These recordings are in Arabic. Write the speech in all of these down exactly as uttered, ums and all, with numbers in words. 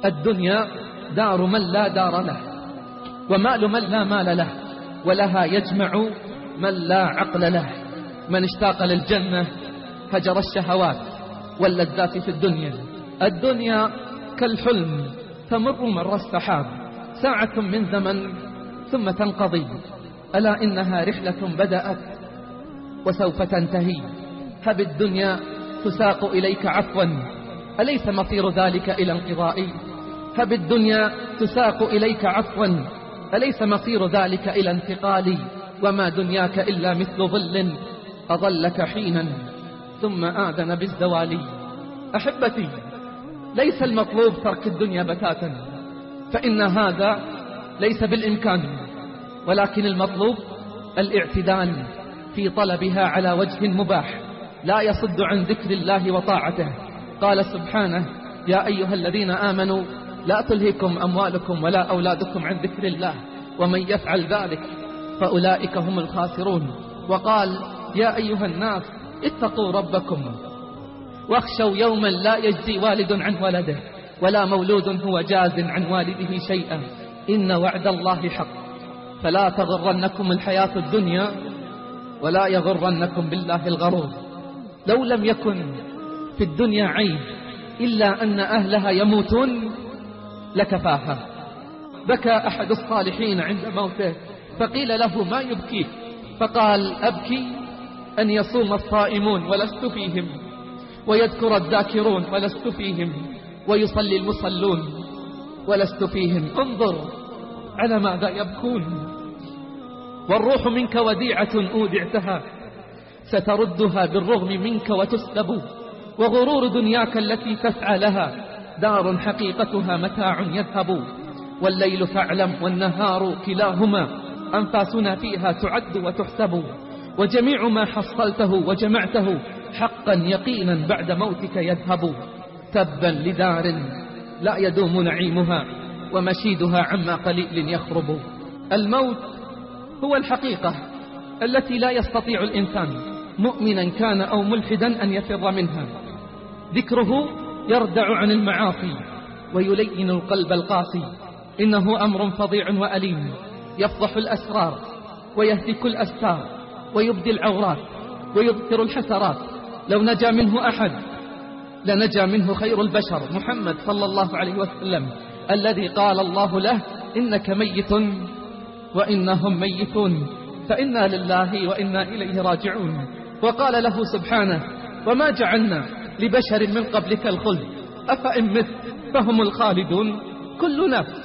الدنيا دار من لا دار له، ومال من لا مال له، ولها يجمع من لا عقل له. من اشتاق للجنة هجر الشهوات واللذات في الدنيا. الدنيا كالحلم تمر مر السحاب، ساعة من زمن ثم تنقضي، ألا إنها رحلة بدأت وسوف تنتهي. هب الدنيا تساق إليك عفوا، أليس مصير ذلك إلى انقضاء؟ هب الدنيا تساق إليك عفوا، أليس مصير ذلك إلى انتقال؟ وما دنياك إلا مثل ظل أظلك حينا ثم آذن بالزوال. أحبتي، ليس المطلوب ترك الدنيا بتاتا، فإن هذا ليس بالإمكان، ولكن المطلوب الاعتدال في طلبها على وجه مباح لا يصد عن ذكر الله وطاعته. قال سبحانه: يا أيها الذين آمنوا لا تلهكم أموالكم ولا أولادكم عن ذكر الله ومن يفعل ذلك فأولئك هم الخاسرون. وقال: يا أيها الناس اتقوا ربكم واخشوا يوما لا يجزي والد عن ولده ولا مولود هو جاز عن والده شيئا إن وعد الله حق فلا تغرنكم الحياة الدنيا ولا يغرنكم بالله الغرور. لو لم يكن في الدنيا عيب إلا أن أهلها يموتون لكفاها. بكى أحد الصالحين عند موته فقيل له: ما يبكيك؟ فقال: أبكي أن يصوم الصائمون ولست فيهم، ويذكر الذاكرون ولست فيهم، ويصلي المصلون ولست فيهم. انظر على ماذا يبكون. والروح منك وديعة أودعتها ستردها بالرغم منك وتسلب، وغرور دنياك التي تسعى لها دار حقيقتها متاع يذهب. والليل فاعلم والنهار كلاهما أنفاسنا فيها تعد وتحسب، وجميع ما حصلته وجمعته حقا يقينا بعد موتك يذهب. تبا لدار لا يدوم نعيمها ومشيدها عما قليل يخرب. الموت هو الحقيقة التي لا يستطيع الإنسان مؤمنا كان أو ملحدا أن يفر منها. ذكره يردع عن المعاصي ويلين القلب القاسي. إنه أمر فظيع وأليم يفضح الأسرار ويهتك الأستار ويبدي العورات ويذكر الحسرات. لو نجا منه أحد لنجا منه خير البشر محمد صلى الله عليه وسلم، الذي قال الله له: إنك ميت وإنهم ميتون، فإنا لله وإنا إليه راجعون. وقال له سبحانه: وما جعلنا لبشر من قبلك الخلد أفإن مت فهم الخالدون. كل نفس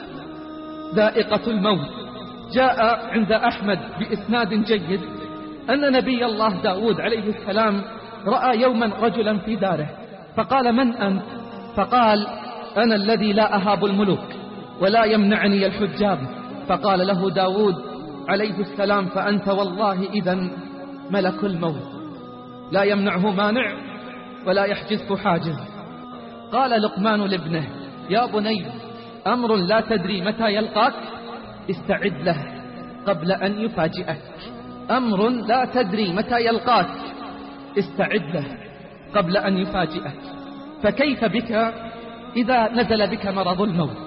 ذائقة الموت. جاء عند أحمد بإسناد جيد أن نبي الله داود عليه السلام رأى يوما رجلا في داره فقال: من أنت؟ فقال: أنا الذي لا أهاب الملوك ولا يمنعني الحجاب. فقال له داود عليه السلام: فأنت والله إذن ملك الموت، لا يمنعه مانع ولا يحجزه حاجز. قال لقمان لابنه: يا بني، أمر لا تدري متى يلقاك، استعد له قبل أن يفاجئك. أمر لا تدري متى يلقاك، استعد له قبل أن يفاجئك. فكيف بك إذا نزل بك مرض الموت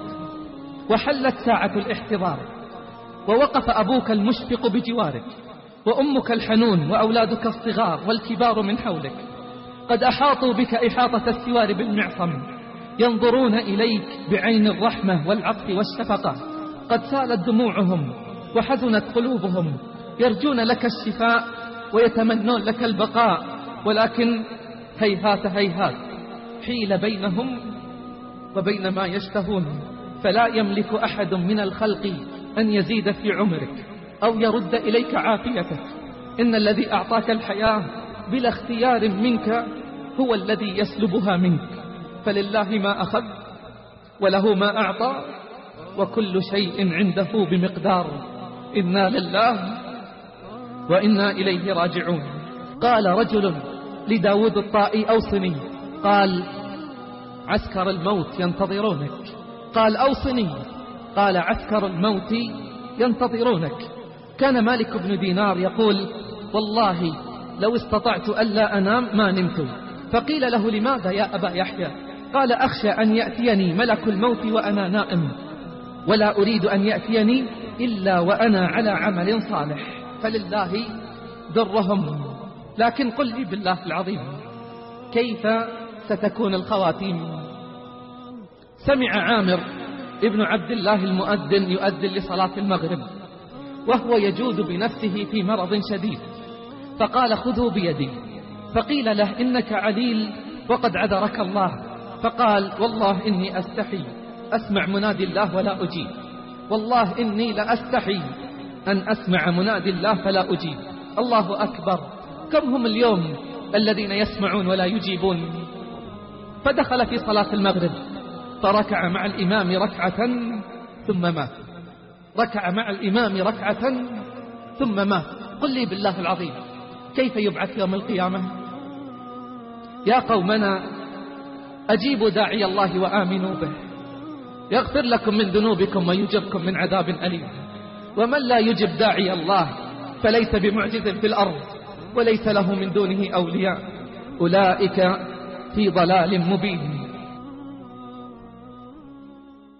وحلت ساعة الاحتضار ووقف أبوك المشفق بجوارك وأمك الحنون وأولادك الصغار والكبار من حولك قد أحاطوا بك إحاطة السوار بالمعصم، ينظرون إليك بعين الرحمة والعطف والشفقة. قد سالت دموعهم وحزنت قلوبهم، يرجون لك الشفاء ويتمنون لك البقاء، ولكن هيهات هيهات حيل بينهم وبين ما يشتهون. فلا يملك أحد من الخلق أن يزيد في عمرك أو يرد إليك عافيتك. إن الذي أعطاك الحياة بلا اختيار منك هو الذي يسلبها منك. فلله ما أخذ وله ما أعطى وكل شيء عنده بمقدار. إنا لله وإنا إليه راجعون. قال رجل لداود الطائي: أوصني. قال: عسكر الموت ينتظرونك. قال: أوصني. قال: عسكر الموت ينتظرونك. كان مالك بن دينار يقول: والله لو استطعت ألا أنام ما نمت. فقيل له: لماذا يا أبا يحيى؟ قال أخشى أن يأتيني ملك الموت وأنا نائم، ولا أريد أن يأتيني إلا وأنا على عمل صالح، فلله درهم. لكن قل لي بالله العظيم كيف ستكون الخواتيم؟ سمع عامر ابن عبد الله المؤذن يؤذن لصلاة المغرب وهو يجود بنفسه في مرض شديد، فقال خذوا بيدي، فقيل له إنك عليل وقد عذرك الله، فقال والله إني أستحي أسمع منادي الله ولا أجيب، والله إني لأستحي أن أسمع منادي الله فلا أجيب. الله أكبر، كم هم اليوم الذين يسمعون ولا يجيبون؟ فدخل في صلاة المغرب فركع مع الإمام ركعة ثم مات، ركع مع الإمام ركعة ثم مات. قل لي بالله العظيم كيف يبعث يوم القيامة؟ يا قومنا أجيبوا داعي الله وآمنوا به يغفر لكم من ذنوبكم ويجبكم من عذاب أليم. ومن لا يجب داعي الله فليس بمعجز في الأرض وليس له من دونه أولياء، أولئك في ضلال مبين.